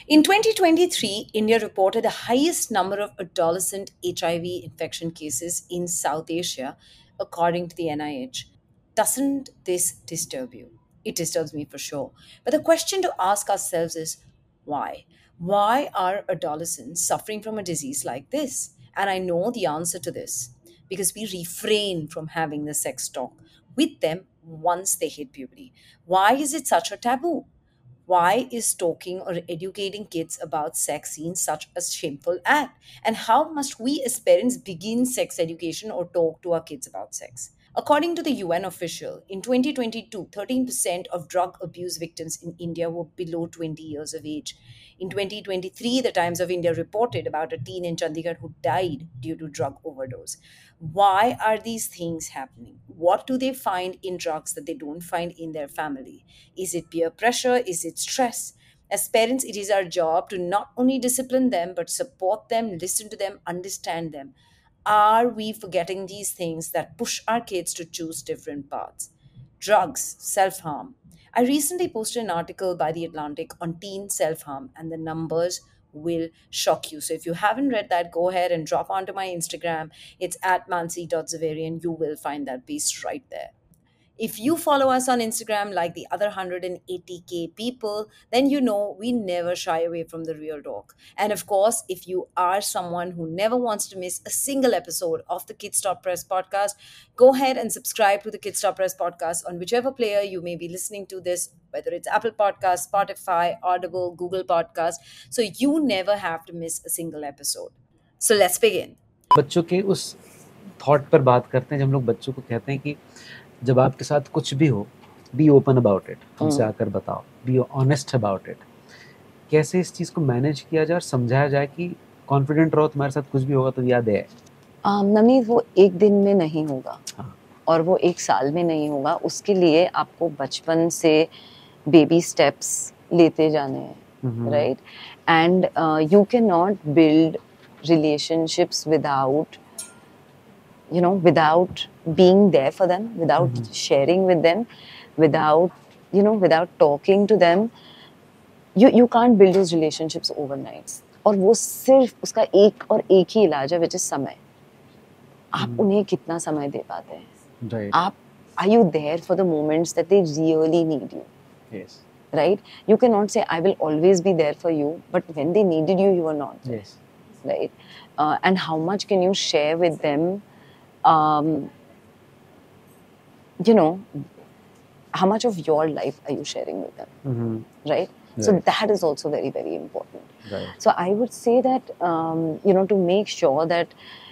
In 2023, India reported the highest number of adolescent HIV infection cases in South Asia, according to the NIH. Doesn't this disturb you? It disturbs me for sure. But the question to ask ourselves is why? Why are adolescents suffering from a disease like this? And I know the answer to this because we refrain from having the sex talk with them once they hit puberty. Why is it such a taboo? Why is talking or educating kids about sex seen such a shameful act? And how must we as parents begin sex education or talk to our kids about sex? According to the UN official, in 2022, 13% of drug abuse victims in India were below 20 years of age. In 2023, the Times of India reported about a teen in Chandigarh who died due to drug overdose. Why are these things happening? What do they find in drugs that they don't find in their family? Is it peer pressure? Is it stress? As parents, it is our job to not only discipline them, but support them, listen to them, understand them. Are we forgetting these things that push our kids to choose different paths? Drugs, self harm. I recently posted an article by The Atlantic on teen self harm, and the numbers will shock you. So if you haven't read that, go ahead and drop onto my Instagram. It's at mansi.zaverian. You will find that piece right there. If you follow us on Instagram like the other 180K people, then you know we never shy away from the real talk. And of course, if you are someone who never wants to miss a single episode of the Kids Stop Press podcast, go ahead and subscribe to the Kids Stop Press podcast on whichever player you may be listening to this, whether it's Apple Podcast, Spotify, Audible, Google Podcast, so you never have to miss a single episode. So let's begin. बच्चों के उस thought पर बात करते हैं जब हम लोग बच्चों को कहते हैं कि जब आपके साथ कुछ भी हो, बी ओपन अबाउट इट, हमसे आकर बताओ, बी ऑनेस्ट अबाउट इट। कैसे इस चीज़ को मैनेज किया जाए और समझाया जाए कि कॉन्फिडेंट रहो, तुम्हारे साथ कुछ भी होगा तो याद है। नवनीत, वो एक दिन में नहीं होगा। हाँ। और वो एक साल में नहीं होगा। उसके लिए आपको बचपन से बेबी स्टेप्स लेते जाने हैं, right? And you can not build relationships without being there for them, without sharing with them, without talking to them. You can't build those relationships overnight. और वो सिर्फ उसका एक ही इलाज है, which is समय। आप उन्हें कितना समय दे पाते हैं? Right. Are you there for the moments that they really need you? Yes. Right? You cannot say I will always be there for you, but when they needed you, you were not there. Yes. Right? And how much can you share with them? How much of your life are you sharing with them? Right? So that is also very, very important. Right. So I would say that, to make sure that,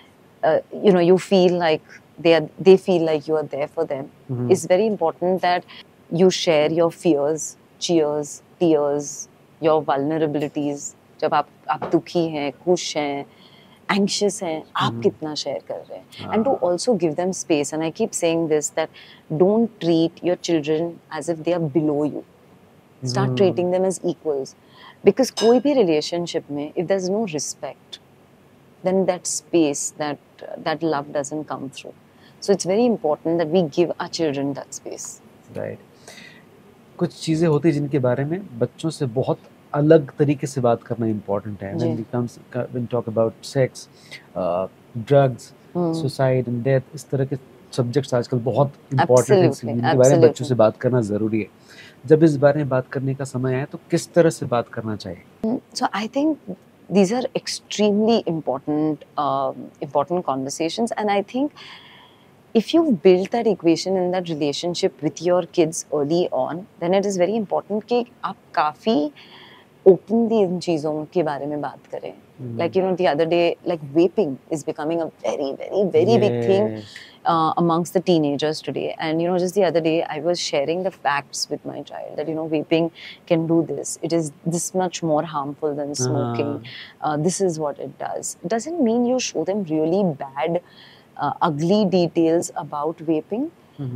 you feel like they feel like you are there for them, it's very important that you share your fears, cheers, tears, your vulnerabilities. जब आप दुखी हैं, खुश हैं, anxious हैं, आप कितना share कर रहे हैं? And to also give them space. And I keep saying this, that don't treat your children as if they are below you. Start treating them as equals. Because कोई भी relationship में, if there's no respect, then that space, that love doesn't come through. So it's very important that we give our children that space. Right. कुछ चीज़ें होती हैं जिनके बारे में बच्चों से बहुत अलग तरीके से बात करना इम्पोर्टेंट है। When talk about sex, drugs, suicide and death, इस तरह के सब्जेक्ट्स आजकल बहुत इम्पोर्टेंट हैं, जिनके बारे में बच्चों से बात करना ज़रूरी है। जब इस बारे में बात करने का समय आए तो किस तरह से बात करना चाहिए? So I think these are extremely important conversations, and I think if you've built that equation in that relationship with your kids early on, then it is very important कि आप काफ़ी openly इन चीज़ों के बारे में बात करें. Like, the other day, like vaping is becoming a very, very, very big thing amongst the teenagers today. And, just the other day, I was sharing the facts with my child that, vaping can do this. It is this much more harmful than smoking. This is what it does. It doesn't mean you show them really bad, ugly details about vaping.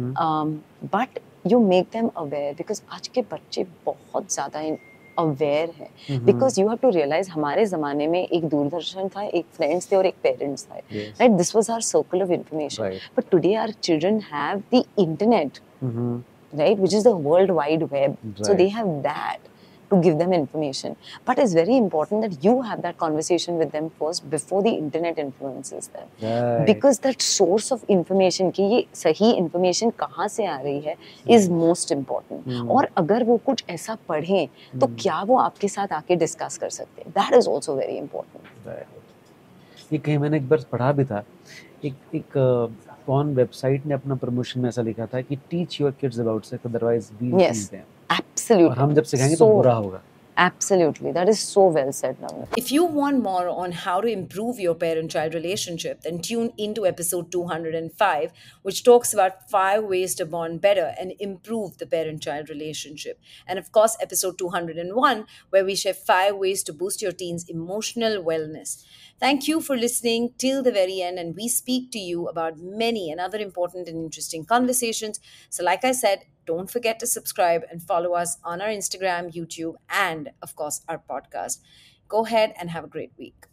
But you make them aware, because आज के बच्चे बहुत ज़्यादा aware है। Because you have to realise, हमारे ज़माने में एक दूरदर्शन था, एक फ्रेंड्स थे और एक पेरेंट्स था, right? This was our circle of information. But today our children have the internet, right, which is the world wide web. So they have that to give them information. But it's very important that you have that conversation with them first before the internet influences them. Right. Because that source of information कि ये सही information कहाँ से आ रही है is most important. और अगर वो कुछ ऐसा पढ़ें तो क्या वो आपके साथ आके discuss कर सकते हैं? That is also very important. Right. ये कहीं मैंने एक बार पढ़ा भी था, एक कौन वेबसाइट ने अपना प्रमोशन में ऐसा लिखा था कि teach your kids about sex otherwise we teach them. Absolutely. और हम जब सिखाएंगे तो बुरा होगा. Absolutely. That is so well said, Navneet. If you want more on how to improve your parent-child relationship, then tune into episode 205, which talks about 5 ways to bond better and improve the parent-child relationship. And of course, episode 201, where we share 5 ways to boost your teen's emotional wellness. Thank you for listening till the very end, and we speak to you about many and other important and interesting conversations. So, like I said, don't forget to subscribe and follow us on our Instagram, YouTube, and of course, our podcast. Go ahead and have a great week.